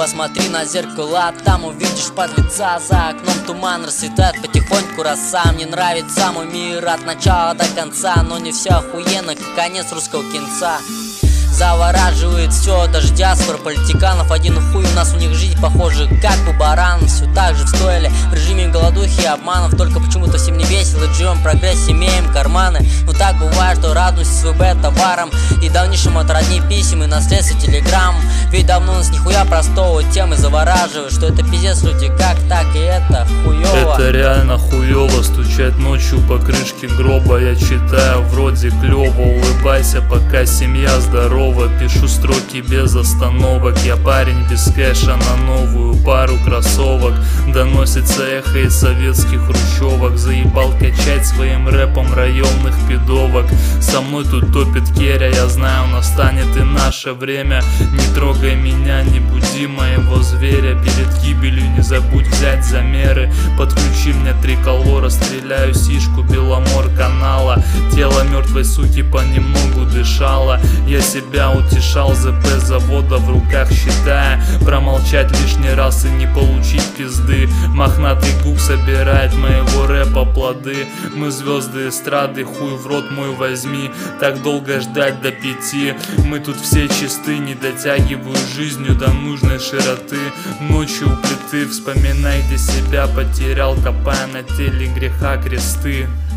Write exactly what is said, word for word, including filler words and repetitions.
посмотри на зеркало, там увидишь подлеца. За окном туман, расцветает потихоньку роса. Мне нравится мой мир от начала до конца, но не все охуенно, как конец русского кинца. Завораживает все, даже диаспора политиканов. Один хуй у нас, у них жизнь похожа, как у баранов. Все так же в стойле, в режиме голодухи и обманов. Только почему-то всем не весело, живем в прогрессе, имеем карманы. Но так бывает, что радуемся с ВБ товаром и давнейшим от родни писем и наследства телеграмм. Ведь давно нас нихуя простого, темы завораживают, что это пиздец, люди, как так, и это хуёво. Это реально хуёво, стучать ночью по крышке гроба. Я читаю, вроде клёво, улыбайся, пока семья здорова. Пишу строки без остановок, я парень без кэша на новую пару кроссовок. Доносится эхо из советских хрущевок. Заебал качать своим рэпом районных пидовок. Со мной тут топит Керя, я знаю, настанет и наше время. Не трогай меня, не буди моего зверя. Перед гибелью не забудь взять замеры. Подключи мне триколора, стреляю сишку Беломор канала. Тело мертвой суки понемногу дышало. Я себя утешал, ЗП завода в руках считая. Промолчать лишний раз и не получить пизды. Мохнатый гук собирает моего рэпа плоды. Мы звезды эстрады, хуй в рот мой возьми. Так долго ждать до пяти. Мы тут все чисты, не дотягиваю жизнью до нужной широты. Ночью у плиты вспоминай, где себя потерял, копая на теле греха кресты.